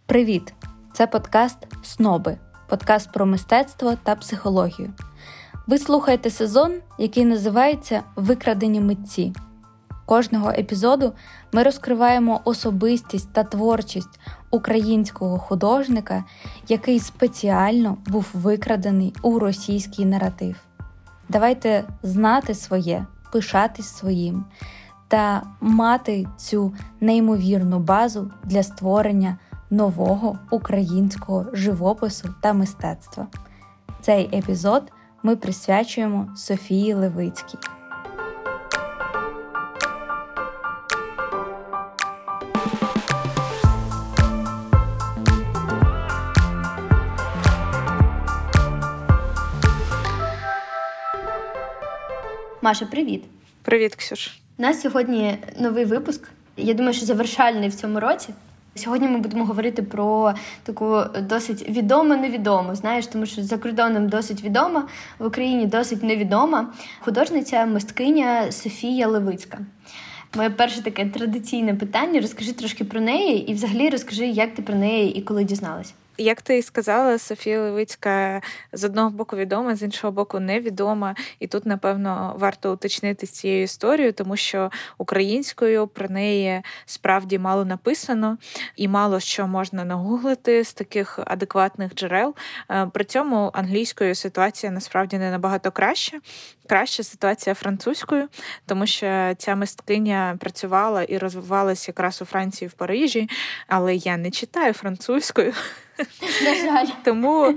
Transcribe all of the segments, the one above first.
Привіт! Це подкаст «Сноби» – подкаст про мистецтво та психологію. Ви слухаєте сезон, який називається «Викрадені митці». Кожного епізоду ми розкриваємо особистість та творчість українського художника, який спеціально був викрадений у російський наратив. Давайте знати своє, пишатись своїм та мати цю неймовірну базу для створення нового українського живопису та мистецтва. Цей епізод ми присвячуємо Софії Левицькій. Маша, привіт! Привіт, Ксюш! У нас сьогодні новий випуск. Я думаю, що завершальний в цьому році. Сьогодні ми будемо говорити про таку досить відому-невідому, знаєш, тому що за кордоном досить відома, в Україні досить невідома художниця, мисткиня Софія Левицька. Моє перше таке традиційне питання. Розкажи трошки про неї і взагалі розкажи, як ти про неї і коли дізналась. Як ти і сказала, Софія Левицька з одного боку відома, з іншого боку невідома. І тут, напевно, варто уточнити з цією історією, тому що українською про неї справді мало написано і мало що можна нагуглити з таких адекватних джерел. При цьому англійською ситуація насправді не набагато краща. Краща ситуація французькою, тому що ця мисткиня працювала і розвивалася якраз у Франції, в Парижі, але я не читаю французькою. На жаль. Тому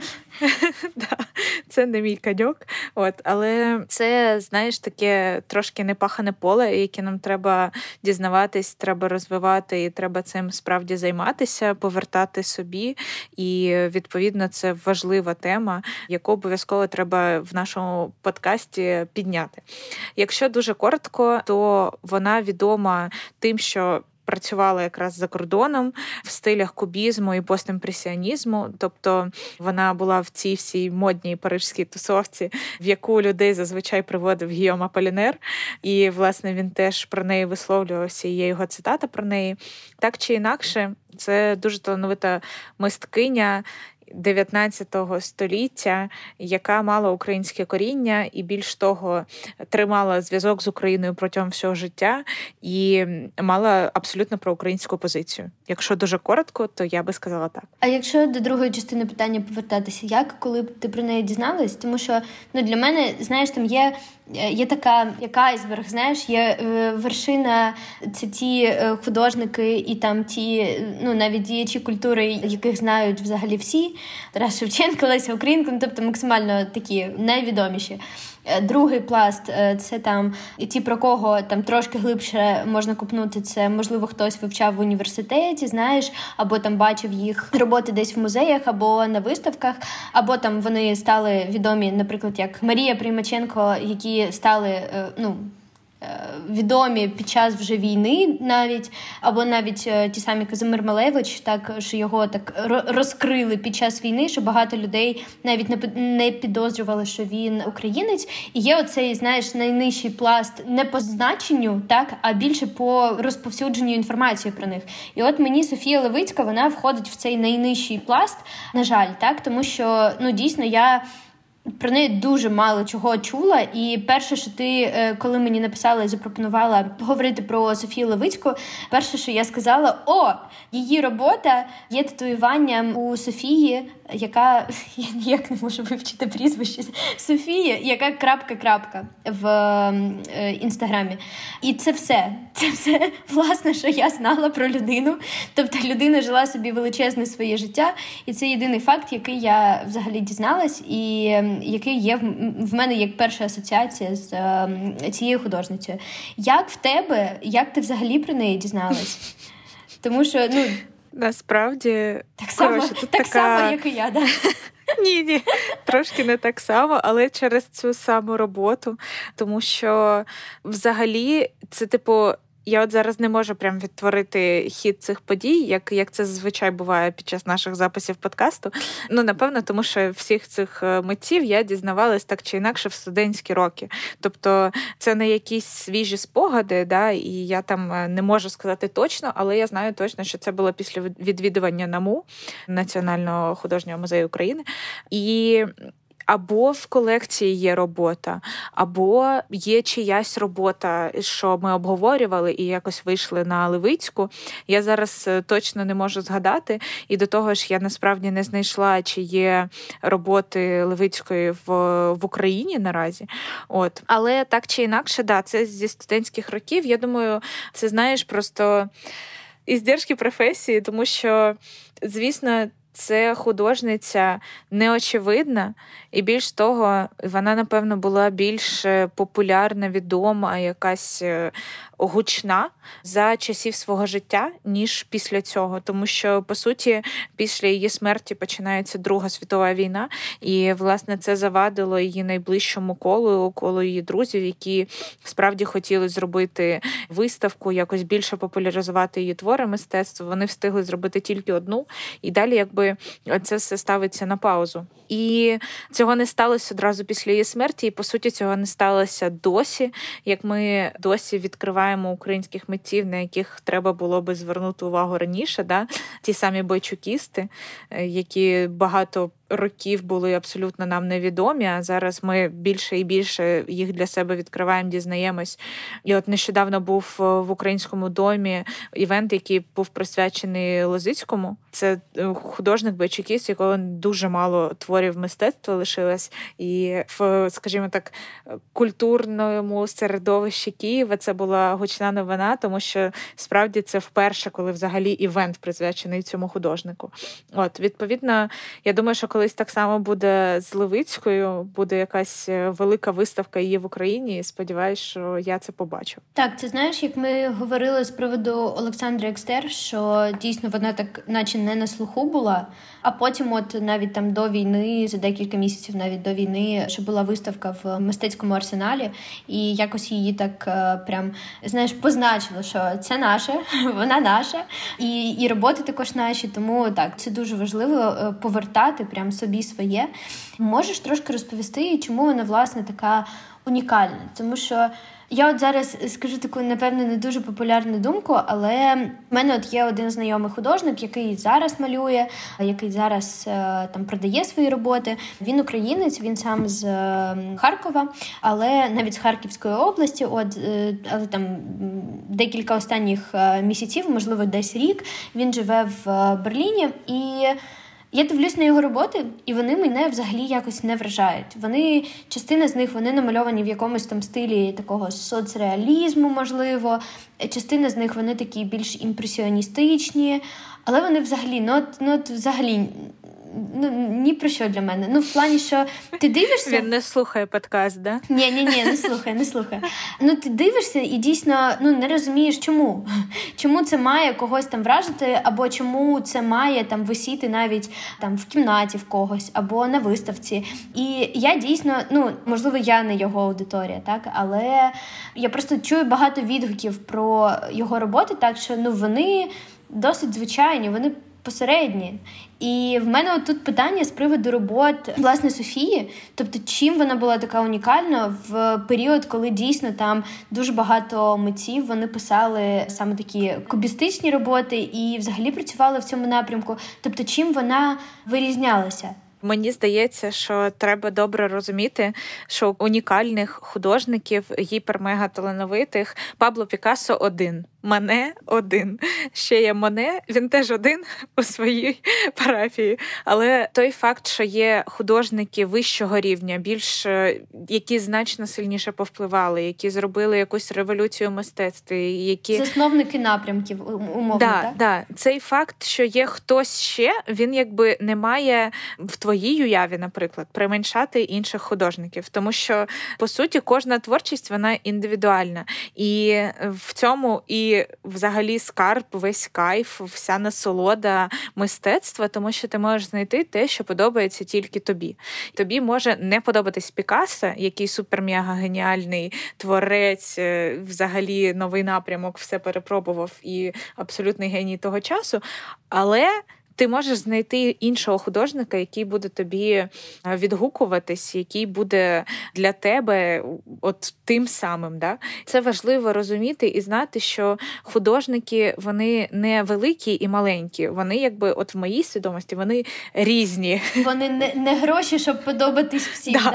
це не мій коньок. Але це, знаєш, таке трошки непахане поле, яке нам треба дізнаватись, треба розвивати, і треба цим справді займатися, повертати собі. І, відповідно, це важлива тема, яку обов'язково треба в нашому подкасті підняти. Якщо дуже коротко, то вона відома тим, що працювала якраз за кордоном в стилях кубізму і постімпресіонізму. Тобто вона була в цій всій модній парижській тусовці, в яку людей зазвичай приводив Гійом Аполінер. І, власне, він теж про неї висловлювався, і є його цитата про неї. Так чи інакше, це дуже талановита мисткиня 19 століття, яка мала українське коріння і, більш того, тримала зв'язок з Україною протягом всього життя і мала абсолютно проукраїнську позицію. Якщо дуже коротко, то я би сказала так. А якщо до другої частини питання повертатися, як, коли ти про неї дізналась? Тому що для мене, знаєш, там є така, як айсберг, знаєш, є вершина, це ті художники і там ті, навіть діячі культури, яких знають взагалі всі. Тарас Шевченко, Леся Українка, тобто максимально такі найвідоміші. Другий пласт – це там ті, про кого там трошки глибше можна купнути. Це, можливо, хтось вивчав в університеті, знаєш, або там бачив їх роботи десь в музеях, або на виставках, або там вони стали відомі, наприклад, як Марія Приймаченко, які стали, відомі під час вже війни навіть, або навіть ті самі Казимир Малевич, так, що його так розкрили під час війни, що багато людей навіть не підозрювали, що він українець. І є оцей, знаєш, найнижчий пласт не по значенню, так, а більше по розповсюдженню інформації про них. І от мені Софія Левицька, вона входить в цей найнижчий пласт, на жаль, так, тому що, дійсно, я про неї дуже мало чого чула, і перше, що ти, коли мені написала і запропонувала говорити про Софію Левицьку, перше, що я сказала, її робота є татуюванням у Софії, яка, я ніяк не можу вивчити прізвище, Софія, яка крапка в Інстаграмі. І це все, власне, що я знала про людину. Тобто людина жила собі величезне своє життя, і це єдиний факт, який я взагалі дізналась, і який є в мене як перша асоціація з цією художницею. Як в тебе, як ти взагалі про неї дізналась? Тому що, насправді, так само, як і я, да? Ні, трошки не так само, але через цю саму роботу, тому що взагалі це, Я от зараз не можу прям відтворити хід цих подій, як це зазвичай буває під час наших записів подкасту. Напевно, тому що всіх цих митців я дізнавалась так чи інакше в студентські роки. Тобто це не якісь свіжі спогади, да, і я там не можу сказати точно, але я знаю точно, що це було після відвідування НАМУ, Національного художнього музею України. І або в колекції є робота, або є чиясь робота, що ми обговорювали і якось вийшли на Левицьку. Я зараз точно не можу згадати. І до того ж, я насправді не знайшла, чи є роботи Левицької в Україні наразі. От. Але так чи інакше, да, це зі студентських років. Я думаю, це, знаєш, просто іздержки професії, тому що, звісно, це художниця неочевидна, і більш того, вона, напевно, була більш популярна, відома, якась гучна за часів свого життя, ніж після цього. Тому що, по суті, після її смерті починається Друга світова війна, і, власне, це завадило її найближчому колу її друзів, які справді хотіли зробити виставку, якось більше популяризувати її твори мистецтва. Вони встигли зробити тільки одну, і далі, якби, це все ставиться на паузу. І цього не сталося одразу після її смерті, і, по суті, цього не сталося досі, як ми досі відкриваємо українських митців, на яких треба було би звернути увагу раніше, да? Ті самі бойчукісти, які багато років були абсолютно нам невідомі, а зараз ми більше і більше їх для себе відкриваємо, дізнаємось. І от нещодавно був в Українському домі івент, який був присвячений Лозицькому. Це художник бойчукіст, якого дуже мало творів мистецтва лишилось. І в, скажімо так, культурному середовищі Києва це була гучна новина, тому що справді це вперше, коли взагалі івент присвячений цьому художнику. От, відповідно, я думаю, що колись так само буде з Левицькою, буде якась велика виставка її в Україні, і сподіваюся, що я це побачу. Так, це знаєш, як ми говорили з приводу Олександри Екстер, що дійсно вона так наче не на слуху була, а потім от навіть там до війни, за декілька місяців навіть до війни, що була виставка в мистецькому арсеналі, і якось її так прям, знаєш, позначило, що це наше, вона наша, і роботи також наші, тому так, це дуже важливо повертати прям собі своє. Можеш трошки розповісти, чому вона, власне, така унікальна? Тому що я от зараз скажу таку, напевно, не дуже популярну думку, але в мене от є один знайомий художник, який зараз малює, який зараз там продає свої роботи. Він українець, він сам з Харкова, але навіть з Харківської області, але там декілька останніх місяців, можливо, десь рік, він живе в Берліні, і я дивлюсь на його роботи, і вони мене взагалі якось не вражають. Частина з них, вони намальовані в якомусь там стилі такого соцреалізму, можливо. Частина з них, вони такі більш імпресіоністичні. Але вони взагалі, взагалі, ні про що для мене. В плані, що ти дивишся... Він не слухає подкаст, да? Ні, не слухає. Ти дивишся і дійсно не розумієш, чому. Чому це має когось там вражити, або чому це має там висіти навіть там в кімнаті в когось, або на виставці. І я дійсно, можливо, я не його аудиторія, так? Але я просто чую багато відгуків про його роботи, так що вони досить звичайні, вони посередні. І в мене тут питання з приводу робот, власне, Софії. Тобто, чим вона була така унікальна в період, коли дійсно там дуже багато митців, вони писали саме такі кубістичні роботи і взагалі працювали в цьому напрямку. Тобто, чим вона вирізнялася? Мені здається, що треба добре розуміти, що унікальних художників, гіпермега-талановитих, Пабло Пікассо один, Мане один. Ще є Моне, він теж один у своїй парафії. Але той факт, що є художники вищого рівня, більш, які значно сильніше повпливали, які зробили якусь революцію мистецтва, які... Засновники напрямків, умовно, так? Да. Цей факт, що є хтось ще, він якби не має в твоїй своїй уяві, наприклад, применшати інших художників. Тому що, по суті, кожна творчість, вона індивідуальна. І в цьому і взагалі скарб, весь кайф, вся насолода мистецтва, тому що ти можеш знайти те, що подобається тільки тобі. Тобі може не подобатись Пікассо, який супер-мега-геніальний творець, взагалі новий напрямок, все перепробував і абсолютний геній того часу, але ти можеш знайти іншого художника, який буде тобі відгукуватись, який буде для тебе от тим самим. Да? Це важливо розуміти і знати, що художники, вони не великі і маленькі. Вони, якби, от в моїй свідомості, вони різні. Вони не гроші, щоб подобатись всім, да?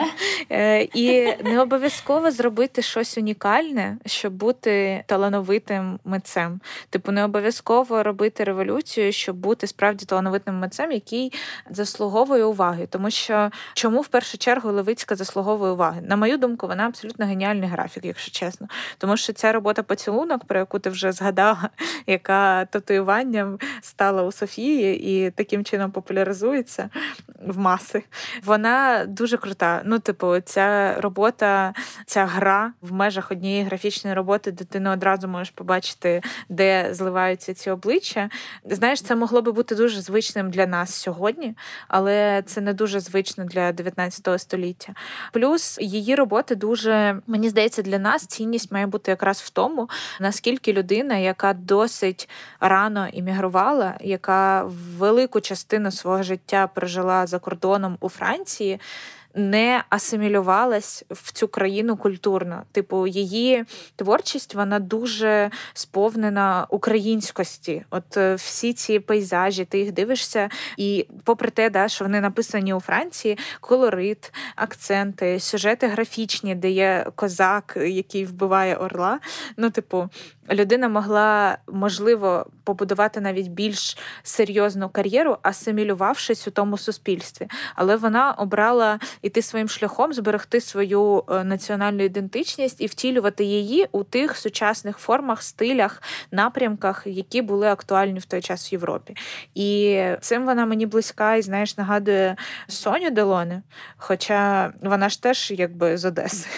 І не обов'язково зробити щось унікальне, щоб бути талановитим митцем. Типу, не обов'язково робити революцію, щоб бути справді талановитим митцем, який заслуговує уваги. Тому що чому в першу чергу Левицька заслуговує уваги? На мою думку, вона абсолютно геніальний графік, якщо чесно. Тому що ця робота «Поцілунок», про яку ти вже згадала, яка татуюванням стала у Софії і таким чином популяризується в маси, вона дуже крута. Ну, типу, ця робота, ця гра в межах однієї графічної роботи, де ти не одразу можеш побачити, де зливаються ці обличчя. Знаєш, це могло би бути дуже звичним для нас сьогодні, але це не дуже звично для 19 століття. Плюс її роботи дуже, мені здається, для нас цінність має бути якраз в тому, наскільки людина, яка досить рано іммігрувала, яка велику частину свого життя прожила за кордоном у Франції, не асимілювалась в цю країну культурно. Типу, її творчість, вона дуже сповнена українськості. От всі ці пейзажі, ти їх дивишся, і попри те, да, що вони написані у Франції, колорит, акценти, сюжети графічні, де є козак, який вбиває орла. Ну, типу, людина могла, можливо, побудувати навіть більш серйозну кар'єру, асимілювавшись у тому суспільстві. Але вона обрала іти своїм шляхом, зберегти свою національну ідентичність і втілювати її у тих сучасних формах, стилях, напрямках, які були актуальні в той час в Європі. І цим вона мені близька і, знаєш, нагадує Соню Делоне, хоча вона ж теж якби з Одеси.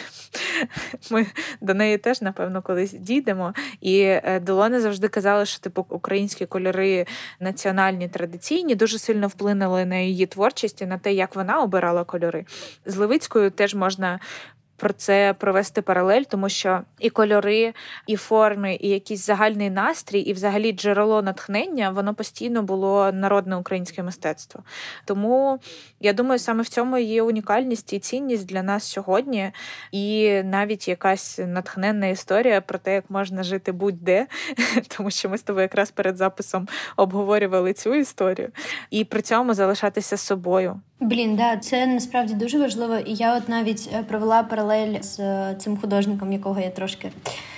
Ми до неї теж, напевно, колись дійдемо. І Делоне завжди казала, що типу українські кольори національні, традиційні, дуже сильно вплинули на її творчість і на те, як вона обирала кольори. З Левицькою теж можна про це провести паралель, тому що і кольори, і форми, і якийсь загальний настрій, і взагалі джерело натхнення, воно постійно було народне українське мистецтво. Тому, я думаю, саме в цьому є унікальність і цінність для нас сьогодні, і навіть якась натхненна історія про те, як можна жити будь-де, тому що ми з тобою якраз перед записом обговорювали цю історію, і при цьому залишатися собою. Блін, да, це насправді дуже важливо, і я от навіть провела паралель з цим художником, якого я трошки,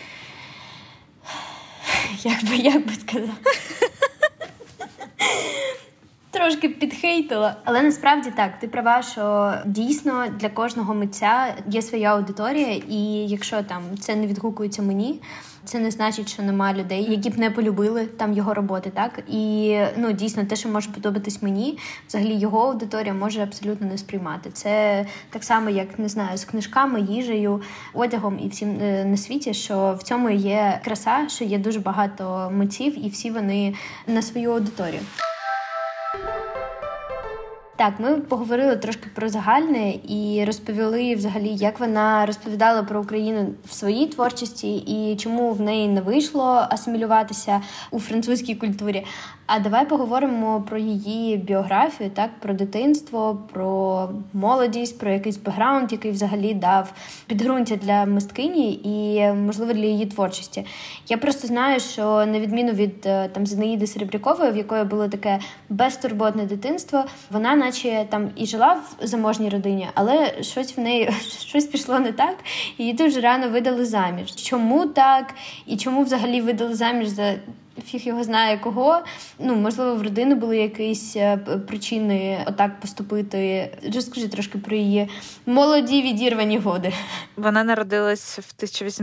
як би сказати, трошки підхейтила. Але насправді так, ти права, що дійсно для кожного митця є своя аудиторія, і якщо там це не відгукується мені, це не значить, що нема людей, які б не полюбили там його роботи, так? І, ну, дійсно, те, що може подобатись мені, взагалі його аудиторія може абсолютно не сприймати. Це так само, як, не знаю, з книжками, їжею, одягом і всім на світі, що в цьому є краса, що є дуже багато митців, і всі вони на свою аудиторію. Так, ми поговорили трошки про загальне і розповіли взагалі, як вона розповідала про Україну в своїй творчості і чому в неї не вийшло асимілюватися у французькій культурі. А давай поговоримо про її біографію, так, про дитинство, про молодість, про якийсь бекграунд, який взагалі дав підґрунтя для мисткині і, можливо, для її творчості. Я просто знаю, що на відміну від там Зінаїди Серебрякової, в якої було таке безтурботне дитинство, вона наче там і жила в заможній родині, але щось в неї щось пішло не так, і її дуже рано видали заміж. Чому так? І чому взагалі видали заміж за фіг його знає кого. Можливо, в родини були якісь причини отак поступити. Розкажи трошки про її молоді відірвані годи. Вона народилась в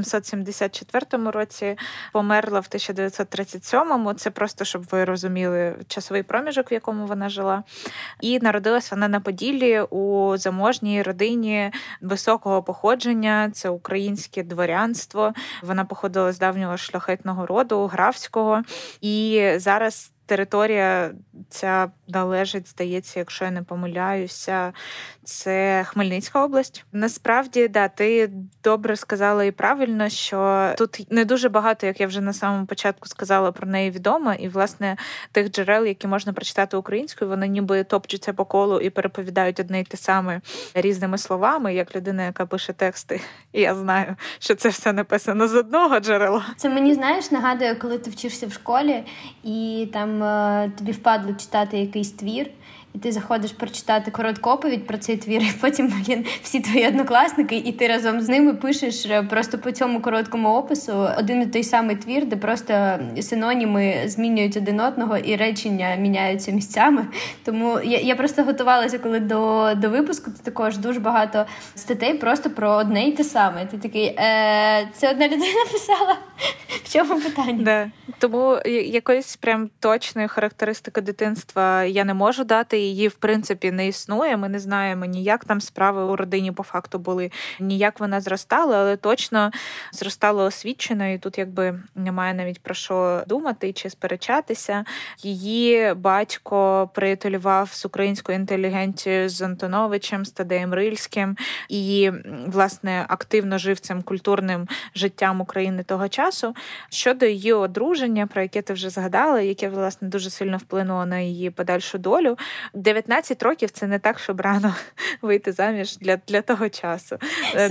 1874 році, померла в 1937-му. Це просто, щоб ви розуміли часовий проміжок, в якому вона жила. І народилась вона на Поділлі у заможній родині високого походження. Це українське дворянство. Вона походила з давнього шляхетного роду, графського. І зараз територія ця належить, здається, якщо я не помиляюся, це Хмельницька область. Насправді, ти добре сказала і правильно, що тут не дуже багато, як я вже на самому початку сказала, про неї відомо. І, власне, тих джерел, які можна прочитати українською, вони ніби топчуться по колу і переповідають одне й те саме різними словами, як людина, яка пише тексти. І я знаю, що це все написано з одного джерела. Це мені, нагадує, коли ти вчишся в школі, і там тобі впадло читати якийсь твір, і ти заходиш прочитати коротку оповідь про цей твір, і потім, всі твої однокласники, і ти разом з ними пишеш просто по цьому короткому опису один і той самий твір, де просто синоніми змінюють один одного, і речення міняються місцями. Тому я просто готувалася, коли до випуску, то також дуже багато статей просто про одне і те саме. Ти такий, це одна людина писала? В чому питання? Да. Тому якоїсь прям точної характеристики дитинства я не можу дати, її, в принципі, не існує. Ми не знаємо ні як там справи у родині по факту були, ні як вона зростала, але точно зростала освіченою, і тут якби немає навіть про що думати чи сперечатися. Її батько приятелював з українською інтелігенцією, з Антоновичем, з Тадеєм Рильським, і, власне, активно жив цим культурним життям України того часу. Щодо її одруження, про яке ти вже згадала, яке, власне, дуже сильно вплинуло на її подальшу долю, 19 років – це не так, щоб рано вийти заміж для того часу.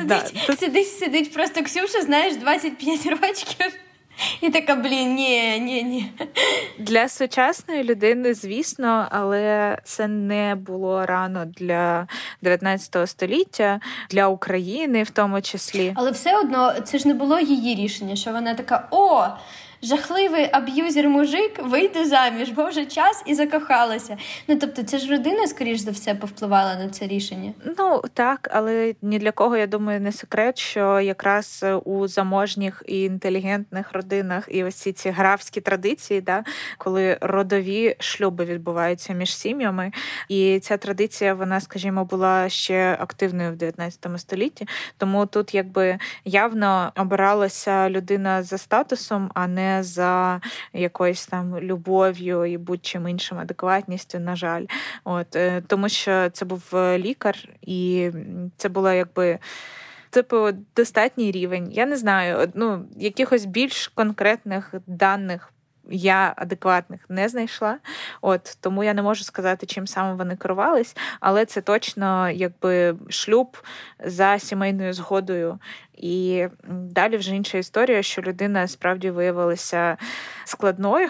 Сидить просто Ксюша, 25 років. І така, ні. Для сучасної людини, звісно, але це не було рано для 19 століття, для України в тому числі. Але все одно, це ж не було її рішення, що вона така, жахливий аб'юзер-мужик, вийде заміж, бо вже час, і закохалася. Тобто це ж родина, скоріш за все, повпливала на це рішення. Так, але ні для кого, я думаю, не секрет, що якраз у заможніх і інтелігентних родинах і ось ці графські традиції, коли родові шлюби відбуваються між сім'ями, і ця традиція, вона, скажімо, була ще активною в 19 столітті, тому тут якби явно обиралася людина за статусом, а не за якоюсь там любов'ю і будь-чим іншим, адекватністю, на жаль. Тому що це був лікар, і це було якби достатній рівень. Я не знаю, якихось більш конкретних даних я адекватних не знайшла. Тому я не можу сказати, чим саме вони керувались, але це точно якби шлюб за сімейною згодою. І далі вже інша історія, що людина справді виявилася складною.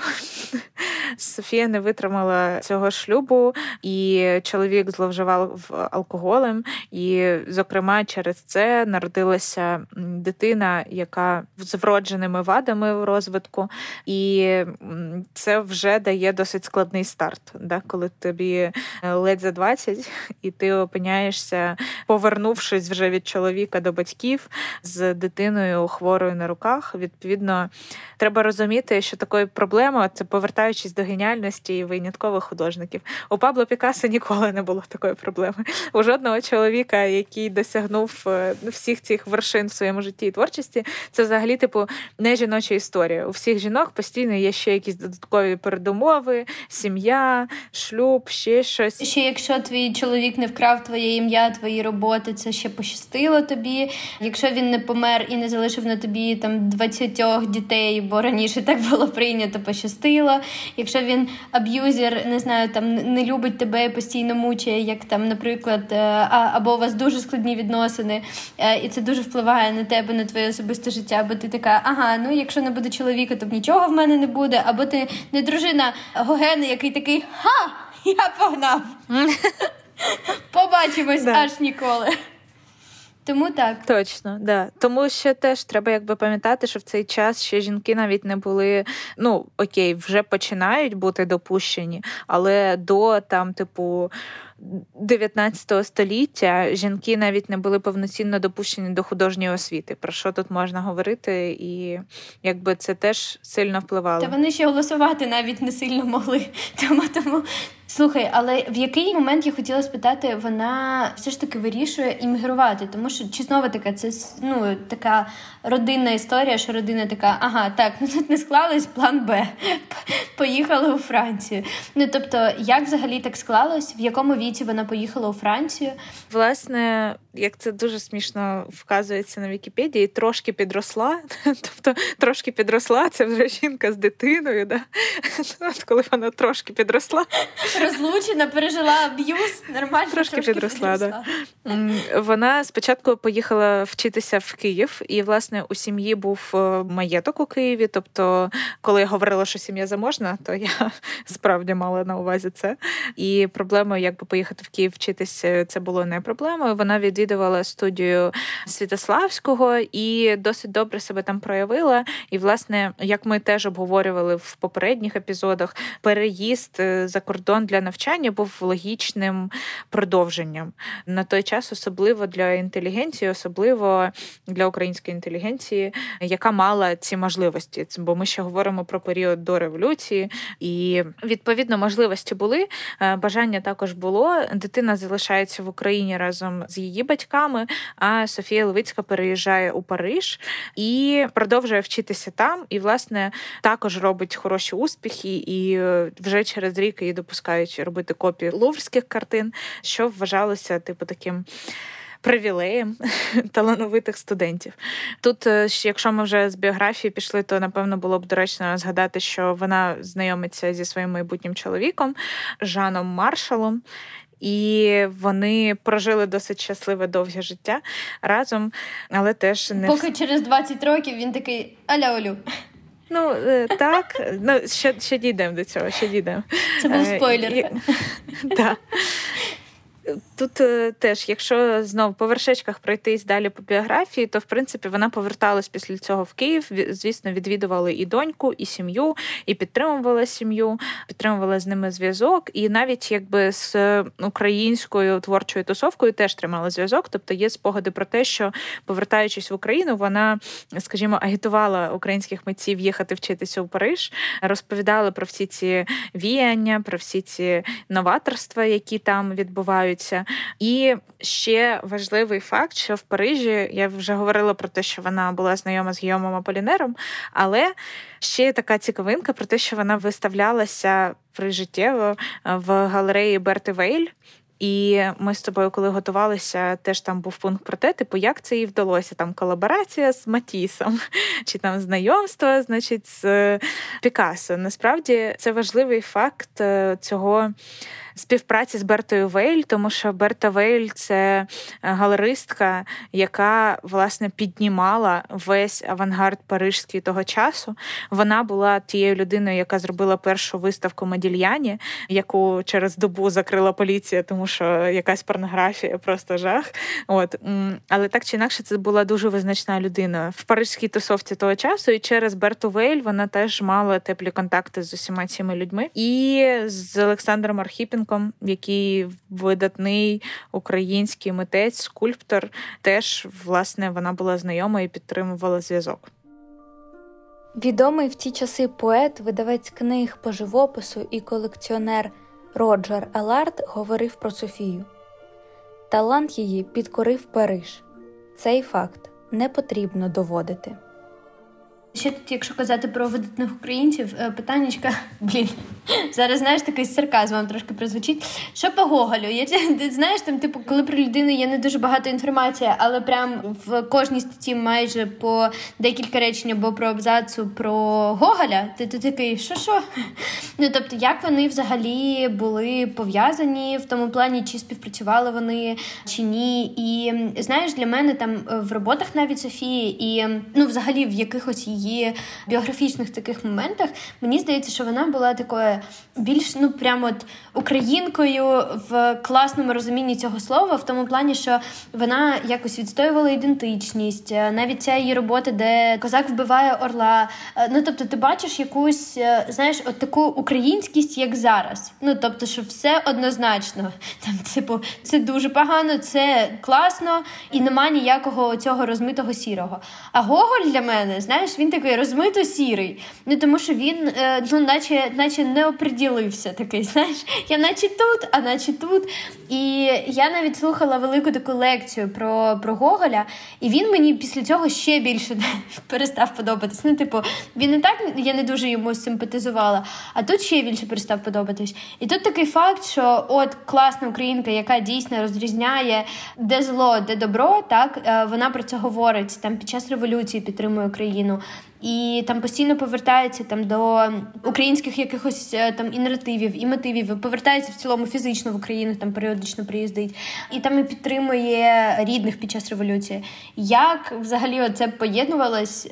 Софія не витримала цього шлюбу, і чоловік зловживав алкоголем. І, зокрема, через це народилася дитина, яка з вродженими вадами в розвитку. І це вже дає досить складний старт, коли тобі ледь за 20, і ти опиняєшся, повернувшись вже від чоловіка до батьків, з дитиною хворою на руках. Відповідно, треба розуміти, що такою проблемою, це повертаючись до геніальності і виняткових художників. У Пабло Пікассо ніколи не було такої проблеми. У жодного чоловіка, який досягнув всіх цих вершин в своєму житті і творчості, це взагалі, не жіноча історія. У всіх жінок постійно є ще якісь додаткові передумови, сім'я, шлюб, ще щось. Ще якщо твій чоловік не вкрав твоє ім'я, твої роботи, це ще пощастило тобі. Якщо він не помер і не залишив на тобі 20 дітей, бо раніше так було прийнято, пощастило. Якщо він аб'юзер, не любить тебе і постійно мучає, як наприклад, або у вас дуже складні відносини, і це дуже впливає на тебе, на твоє особисте життя, бо ти така, якщо не буде чоловіка, то нічого в мене не буде, або ти не дружина Гогена, який такий, я погнав. Побачимось аж ніколи. Тому так. Точно, да. Тому що теж треба пам'ятати, що в цей час ще жінки навіть не були, окей, вже починають бути допущені, але до 19 століття жінки навіть не були повноцінно допущені до художньої освіти. Про що тут можна говорити? І це теж сильно впливало. Та вони ще голосувати навіть не сильно могли. Тому... Слухай, але в який момент, я хотіла спитати, вона все ж таки вирішує іммігрувати? Тому що, чи знову таки, це така родинна історія, що родина така, тут не склалось, план Б. Поїхала у Францію. Тобто, як взагалі так склалось? В якому віці вона поїхала у Францію? Власне, як це дуже смішно вказується на Вікіпедії, трошки підросла. Тобто, трошки підросла, це вже жінка з дитиною, да? Коли вона трошки підросла. Розлучена, пережила аб'юз, нормально. Трошки підросла, да. Вона спочатку поїхала вчитися в Київ, і, власне, у сім'ї був маєток у Києві. Тобто, коли я говорила, що сім'я заможна, то я справді мала на увазі це. І проблемою, поїхати в Київ вчитися, це було не проблемою. Вона відвідувала студію Святославського і досить добре себе там проявила. І, власне, як ми теж обговорювали в попередніх епізодах, переїзд за кордон для навчання був логічним продовженням. На той час, особливо для інтелігенції, особливо для української інтелігенції, яка мала ці можливості. Бо ми ще говоримо про період до революції. І, відповідно, можливості були, бажання також було. Дитина залишається в Україні разом з її батьками, а Софія Левицька переїжджає у Париж і продовжує вчитися там. І, власне, також робить хороші успіхи. І вже через рік її допускають робити копії луврських картин, що вважалося таким привілеєм талановитих студентів. Тут, якщо ми вже з біографії пішли, то, напевно, було б доречно згадати, що вона знайомиться зі своїм майбутнім чоловіком Жаном Маршалом, і вони прожили досить щасливе довге життя разом, але теж не... Поки через 20 років він такий аля-олю. Так. Ще дійдемо до цього, ще дійдемо. Це був спойлер. Так. Тут теж, якщо знову по вершечках пройтись далі по біографії, то, в принципі, вона поверталась після цього в Київ. Звісно, відвідували і доньку, і сім'ю, і підтримувала сім'ю, підтримувала з ними зв'язок. І навіть з українською творчою тусовкою теж тримала зв'язок. Тобто є спогади про те, що, повертаючись в Україну, вона, скажімо, агітувала українських митців їхати вчитися у Париж, розповідала про всі ці віяння, про всі ці новаторства, які там відбуваються. І ще важливий факт, що в Парижі, я вже говорила про те, що вона була знайома з Гійомом Аполінером, але ще є така цікавинка про те, що вона виставлялася прижиттєво в галереї Берти Вейль. І ми з тобою, коли готувалися, теж там був пункт про те, як це їй вдалося. Там колаборація з Матісом, чи там знайомство, з Пікассо. Насправді, це важливий факт цього співпраці з Бертою Вейль, тому що Берта Вейль – це галеристка, яка, власне, піднімала весь авангард парижський того часу. Вона була тією людиною, яка зробила першу виставку Модільяні, яку через добу закрила поліція, тому що якась порнографія, просто жах. Але так чи інакше, це була дуже визначна людина в паризькій тусовці того часу, і через Берту Вейль вона теж мала теплі контакти з усіма цими людьми. І з Олександром Архіпенком, який видатний український митець, скульптор, теж, власне, вона була знайома і підтримувала зв'язок. Відомий в ті часи поет, видавець книг по живопису і колекціонер Роджер Елард говорив про Софію. Талант її підкорив Париж. Цей факт не потрібно доводити. Ще тут, якщо казати про видатних українців, питаннячка, зараз, знаєш, такий сарказм вам трошки прозвучить. Що по Гоголю? Ти знаєш, там, коли про людину є не дуже багато інформації, але прям в кожній статті майже по декілька речень або про абзацу про Гоголя, ти такий, що? Тобто, як вони взагалі були пов'язані в тому плані, чи співпрацювали вони, чи ні. І, знаєш, для мене там в роботах навіть Софії і, взагалі, в якихось її її біографічних таких моментах, мені здається, що вона була такою більш, прямо от українкою в класному розумінні цього слова, в тому плані, що вона якось відстоювала ідентичність, навіть ця її робота, де козак вбиває орла. Тобто ти бачиш якусь, знаєш, от таку українськість, як зараз. Тобто, що все однозначно. Це дуже погано, це класно, і нема ніякого цього розмитого сірого. А Гоголь для мене, знаєш, він такий розмито-сірий. Тому що він, наче не оприділився такий, знаєш. Я наче тут, а наче тут. І я навіть слухала велику таку лекцію про Гоголя, і він мені після цього ще більше перестав подобатись. Він і так, я не дуже йому симпатизувала, а тут ще більше перестав подобатись. І тут такий факт, що от класна українка, яка дійсно розрізняє, де зло, де добро, так, вона про це говорить, там під час революції підтримує Україну. І там постійно повертається до українських якихось там і наративів, і мотивів, і повертається в цілому фізично в Україну, там періодично приїздить. І там і підтримує рідних під час революції. Як взагалі оце поєднувалось?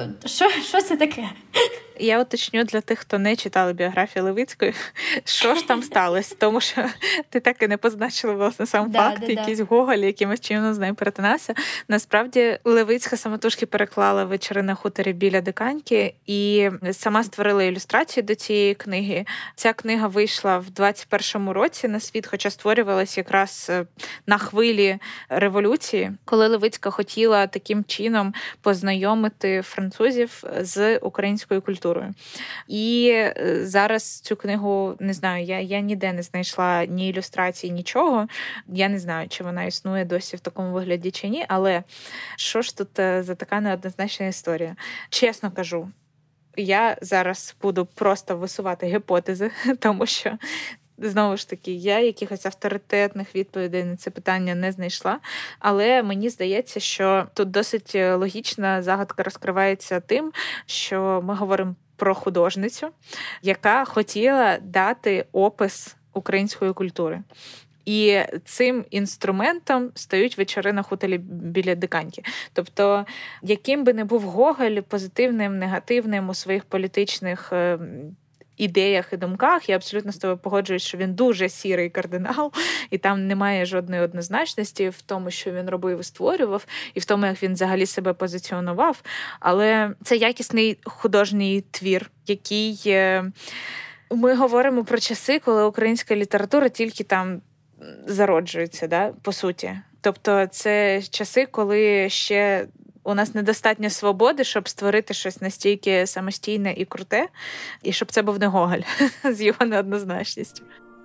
Що це таке? Я уточню для тих, хто не читали біографію Левицької, що ж там сталося, тому що ти так і не позначила, власне, сам факт, якийсь Гоголь, якимось чином з нею перетинався. Насправді, Левицька самотужки переклала «Вечори на хуторі біля Диканьки» і сама створила ілюстрації до цієї книги. Ця книга вийшла в 21-му році на світ, хоча створювалась якраз на хвилі революції, коли Левицька хотіла таким чином познайомити французів з українською культурою. І зараз цю книгу, не знаю, я ніде не знайшла ні ілюстрацій, нічого. Я не знаю, чи вона існує досі в такому вигляді чи ні, але що ж тут за така неоднозначна історія? Чесно кажу, я зараз буду просто висувати гіпотези, тому що знову ж таки, я якихось авторитетних відповідей на це питання не знайшла, але мені здається, що тут досить логічна загадка розкривається тим, що ми говоримо про художницю, яка хотіла дати опис української культури. І цим інструментом стають вечори на хуторі біля Диканьки. Тобто, яким би не був Гоголь, позитивним, негативним у своїх політичних ідеях і думках, я абсолютно з тобою погоджуюсь, що він дуже сірий кардинал, і там немає жодної однозначності в тому, що він робив і створював, і в тому, як він взагалі себе позиціонував. Але це якісний художній твір, який ми говоримо про часи, коли українська література тільки там зароджується, да, по суті. Тобто це часи, коли ще у нас недостатньо свободи, щоб створити щось настільки самостійне і круте, і щоб це був не Гоголь з його неоднозначністю.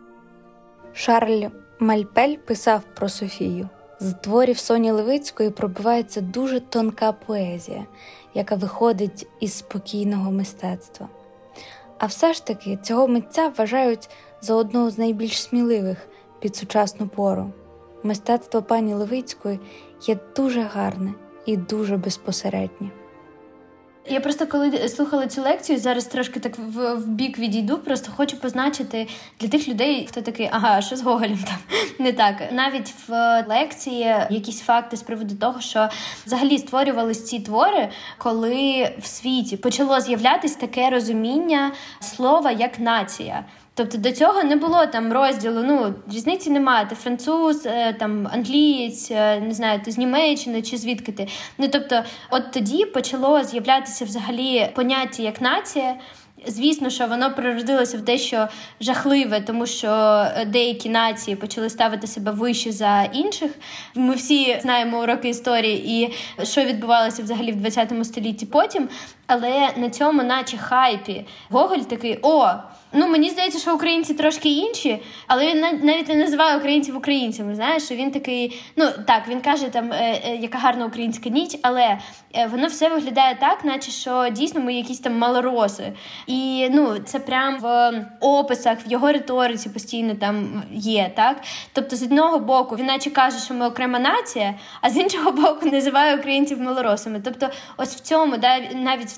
Шарль Мальпель писав про Софію. З творів Соні Левицької пробивається дуже тонка поезія, яка виходить із спокійного мистецтва. А все ж таки цього митця вважають за одного з найбільш сміливих під сучасну пору. Мистецтво пані Левицької є дуже гарне і дуже безпосереднє. Я просто, коли слухала цю лекцію, зараз трошки так в бік відійду, просто хочу позначити для тих людей, хто такий, що з Гоголем там не так. Навіть в лекції якісь факти з приводу того, що взагалі створювались ці твори, коли в світі почало з'являтись таке розуміння слова як нація. Тобто до цього не було там розділу, різниці немає, ти француз, там англієць, не знаю, ти з Німеччини чи звідки ти. Тобто от тоді почало з'являтися взагалі поняття як нація. Звісно, що воно природилося в дещо жахливе, тому що деякі нації почали ставити себе вище за інших. Ми всі знаємо уроки історії і що відбувалося взагалі в 20 столітті потім. Але на цьому наче хайпі Гоголь такий, мені здається, що українці трошки інші, але він навіть не називає українців українцями, знаєш, що він такий, він каже там, яка гарна українська ніч, але воно все виглядає так, наче що дійсно ми якісь там малороси. І, це прям в описах, в його риториці постійно там є, так? Тобто, з одного боку, він наче каже, що ми окрема нація, а з іншого боку, називає українців малоросами. Тобто, ось в цьому, навіть в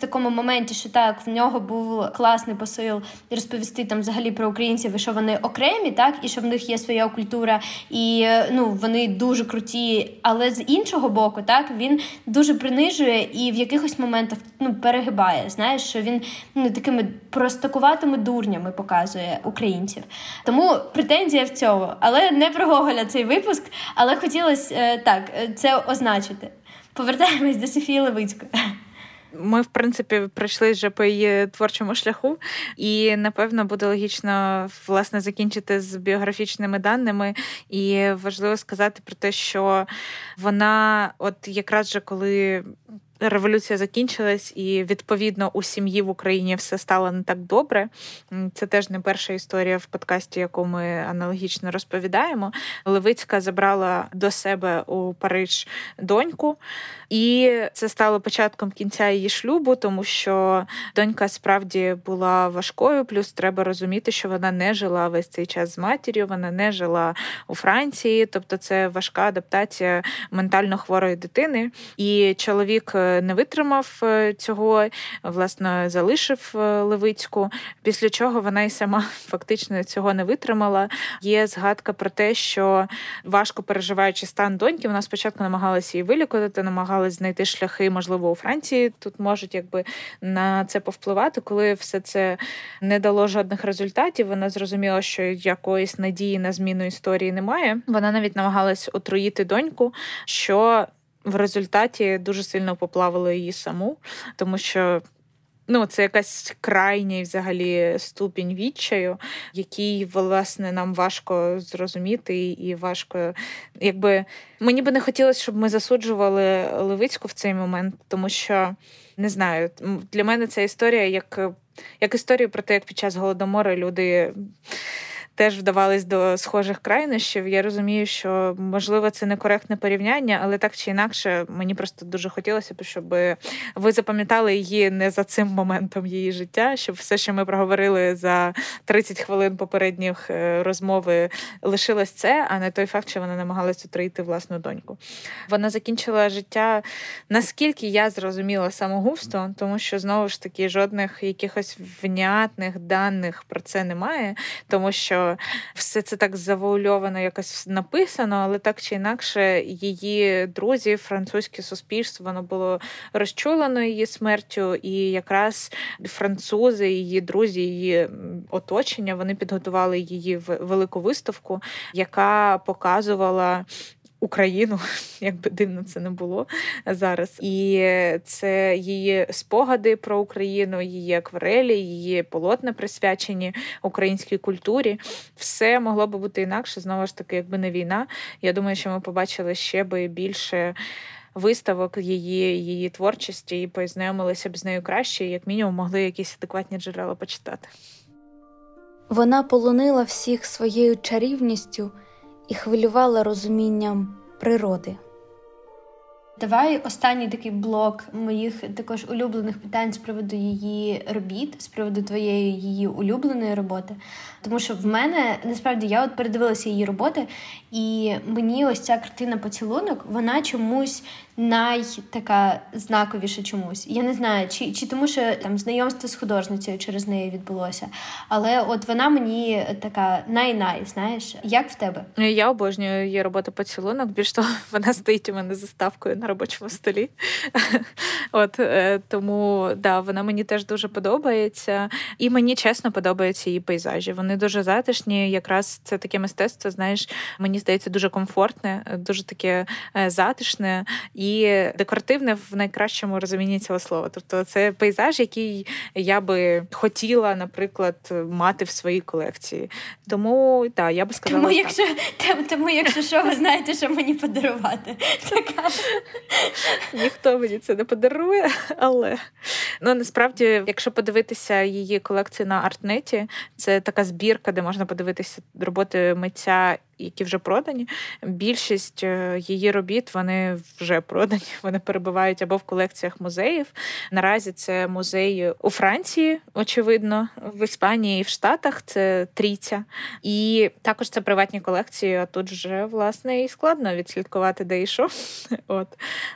такому моменті, що так, в нього був класний посил розповісти там взагалі про українців, і що вони окремі, так, і що в них є своя культура, і вони дуже круті, але з іншого боку, так, він дуже принижує і в якихось моментах перегибає, знаєш, що він такими простакуватими дурнями показує українців. Тому претензія в цьому, але не про Гоголя цей випуск, але хотілося це означити. Повертаємось до Софії Левицької. Ми, в принципі, пройшли вже по її творчому шляху, і, напевно, буде логічно, власне, закінчити з біографічними даними. І важливо сказати про те, що вона, от якраз же коли революція закінчилась, і, відповідно, у сім'ї в Україні все стало не так добре. Це теж не перша історія в подкасті, яку ми аналогічно розповідаємо. Левицька забрала до себе у Париж доньку, і це стало початком кінця її шлюбу, тому що донька справді була важкою, плюс треба розуміти, що вона не жила весь цей час з матір'ю, вона не жила у Франції, тобто це важка адаптація ментально хворої дитини. І чоловік не витримав цього, власне, залишив Левицьку, після чого вона й сама фактично цього не витримала. Є згадка про те, що важко переживаючи стан доньки, вона спочатку намагалася її вилікувати, намагалась знайти шляхи, можливо, у Франції тут можуть на це повпливати. Коли все це не дало жодних результатів, вона зрозуміла, що якоїсь надії на зміну історії немає. Вона навіть намагалась отруїти доньку, що в результаті дуже сильно поплавило її саму, тому що це якась крайній взагалі ступінь відчаю, який, власне, нам важко зрозуміти і важко, мені би не хотілося, щоб ми засуджували Левицьку в цей момент, тому що, не знаю, для мене ця історія як історія про те, як під час Голодомору люди теж вдавались до схожих крайнощів. Я розумію, що, можливо, це некоректне порівняння, але так чи інакше, мені просто дуже хотілося б, щоб ви запам'ятали її не за цим моментом її життя, щоб все, що ми проговорили за 30 хвилин попередніх розмови, лишилось це, а не той факт, що вона намагалась отруїти власну доньку. Вона закінчила життя, наскільки я зрозуміла, самогубством, тому що, знову ж таки, жодних якихось внятних даних про це немає, тому що все це так завуальовано якось написано, але так чи інакше її друзі, французьке суспільство, воно було розчулено її смертю, і якраз французи, її друзі, її оточення, вони підготували її в велику виставку, яка показувала Україну, як би дивно це не було зараз. І це її спогади про Україну, її акварелі, її полотна, присвячені українській культурі. Все могло би бути інакше, знову ж таки, якби не війна. Я думаю, що ми побачили ще би більше виставок її творчості і познайомилися б з нею краще, і як мінімум могли якісь адекватні джерела почитати. Вона полонила всіх своєю чарівністю і хвилювала розумінням природи. Давай останній такий блок моїх також улюблених питань з приводу її робіт, з приводу твоєї її улюбленої роботи. Тому що в мене, насправді, я передивилася її роботи, і мені ось ця картина «Поцілунок», вона чомусь така знаковіша чомусь. Я не знаю, чи тому, що там знайомство з художницею через неї відбулося, але от вона мені така знаєш. Як в тебе? Я обожнюю її роботу «Поцілунок», більш того, вона стоїть у мене заставкою на робочому столі. Тому, вона мені теж дуже подобається. І мені, чесно, подобаються її пейзажі. Вони дуже затишні, якраз це таке мистецтво, знаєш, мені здається, дуже комфортне, дуже таке затишне і декоративне в найкращому розумінні цього слова. Тобто це пейзаж, який я би хотіла, наприклад, мати в своїй колекції. Тому, я би сказала Тому, якщо що, ви знаєте, що мені подарувати. Ніхто мені це не подарує, але насправді, якщо подивитися її колекцію на Артнеті, це така збірка, де можна подивитися роботи митця які вже продані. Більшість її робіт, вони вже продані, вони перебувають або в колекціях музеїв. Наразі це музей у Франції, очевидно, в Іспанії і в Штатах, це Трійця. І також це приватні колекції, а тут вже, власне, і складно відслідкувати, де і що. От.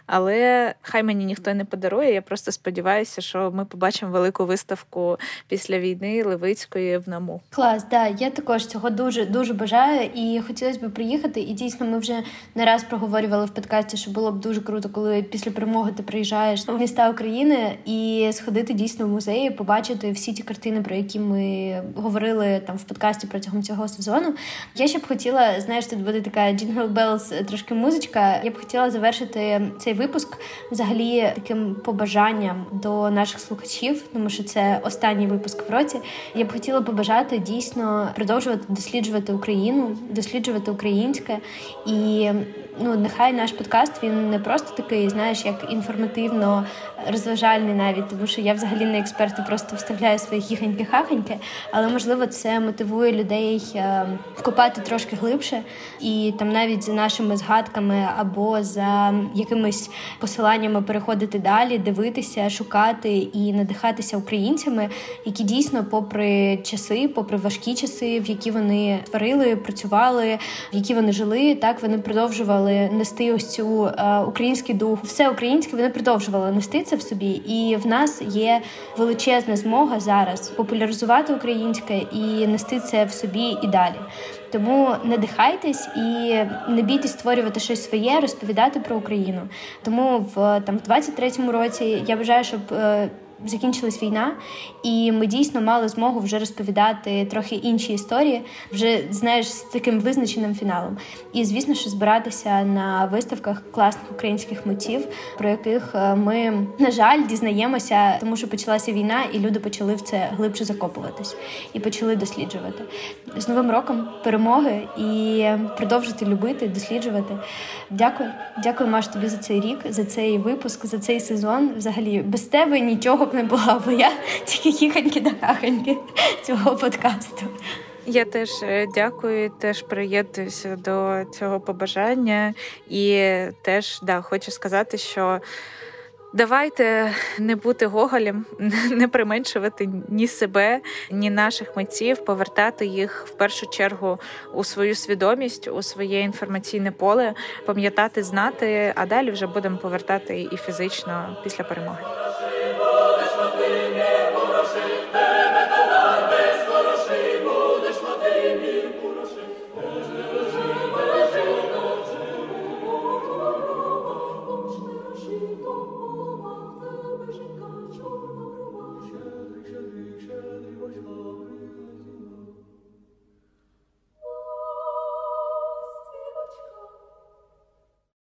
Але хай мені ніхто не подарує, я просто сподіваюся, що ми побачимо велику виставку після війни Левицької в НАМУ. Клас, да, я також цього дуже бажаю, і хотілося б приїхати, і дійсно ми вже не раз проговорювали в подкасті, що було б дуже круто, коли після перемоги ти приїжджаєш в міста України і сходити дійсно в музеї, побачити всі ті картини, про які ми говорили там в подкасті протягом цього сезону. Я ще б хотіла, знаєш, тут буде така Jingle Bells, трошки музичка, я б хотіла завершити цей випуск взагалі таким побажанням до наших слухачів, тому що це останній випуск в році. Я б хотіла побажати дійсно продовжувати досліджувати Україну, досліджувати українське. І нехай наш подкаст, він не просто такий, знаєш, як інформативно розважальний навіть, тому що я взагалі не експерт, просто вставляю свої хіхоньки-хахоньки, але, можливо, це мотивує людей копати трошки глибше, і там навіть за нашими згадками або за якимись посиланнями переходити далі, дивитися, шукати і надихатися українцями, які дійсно, попри часи, попри важкі часи, в які вони творили, працювали, в які вони жили, так, вони продовжували нести ось цю український дух, все українське, вони продовжували нести це в собі, і в нас є величезна змога зараз популяризувати українське і нести це в собі і далі. Тому надихайтесь і не бійтесь створювати щось своє, розповідати про Україну. Тому в 23-му році я бажаю, щоб закінчилась війна, і ми дійсно мали змогу вже розповідати трохи інші історії, вже, знаєш, з таким визначеним фіналом. І, звісно, що збиратися на виставках класних українських митців, про яких ми, на жаль, дізнаємося, тому що почалася війна, і люди почали в це глибше закопуватись і почали досліджувати. З Новим роком, перемоги і продовжити любити, досліджувати. Дякую. Дякую, Маш, тобі за цей рік, за цей випуск, за цей сезон. Взагалі, без тебе нічого б не була, бо я тільки хіхоньки да хахоньки цього подкасту. Я теж дякую, теж приєднуюся до цього побажання. І теж, хочу сказати, що давайте не бути Гоголем, не применшувати ні себе, ні наших митців, повертати їх в першу чергу у свою свідомість, у своє інформаційне поле, пам'ятати, знати, а далі вже будемо повертати і фізично після перемоги.